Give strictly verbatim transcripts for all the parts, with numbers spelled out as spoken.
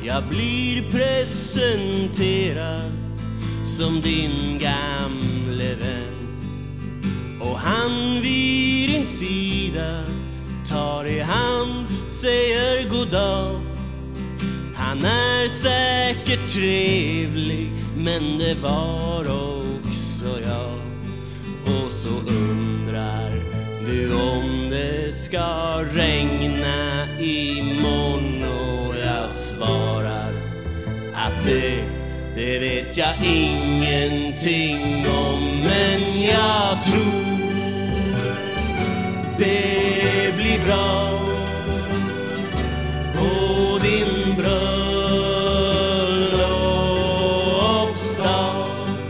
Jag blir presenterad som din gamle vän, och han vid din sida tar i hand, säger god dag. Han är säkert trevlig, men det var också jag. Och så undrar du om det ska regna imorgon, och jag svarar att det, det vet jag ingenting om, men jag tror det blir bra på din bröllopsdag.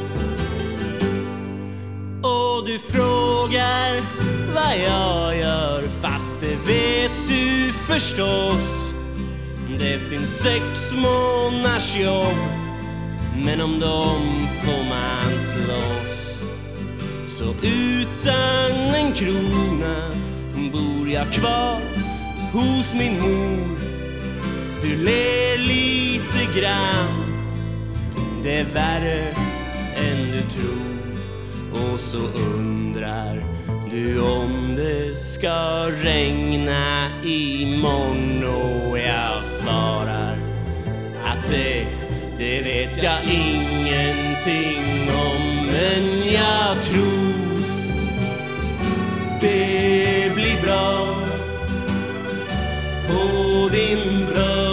Och du frågar vad jag gör, fast det vet du förstås. Det finns sex månaders jobb, men om dem får man slåss. Så utan en krona bor jag kvar hos min mor. Du ler lite grann, det är värre än du tror. Och så undrar du om det ska regna imorgon, och jag svarar att det, det vet jag ingenting om, men jag tror det blir bra på din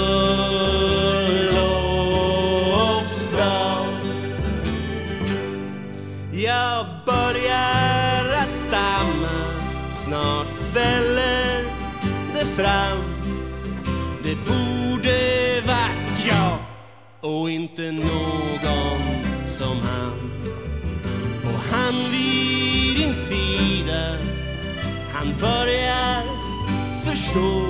bröllopsdag. Jag börjar att stamma, snart väller det fram. Det borde varit jag och inte någon som han. Och han vid din sida, han börjar förstå.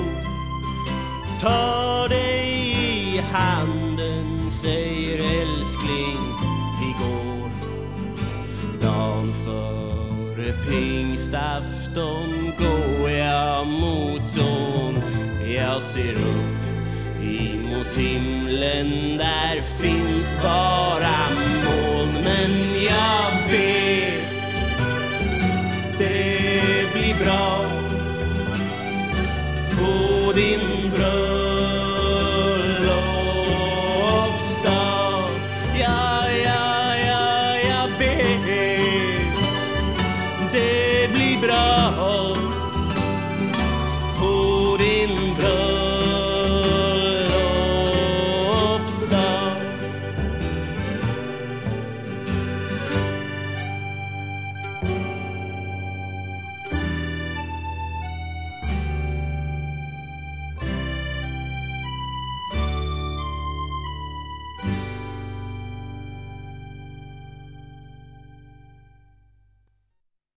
Ta dig i handen, säger älskling, vi går. Dan före pingstafton går jag mot ån. Jag ser upp emot himlen, där finns bara moln. Men jag vet det blir bra på din bröllopsdag. Ja, ja, ja, jag vet det blir bra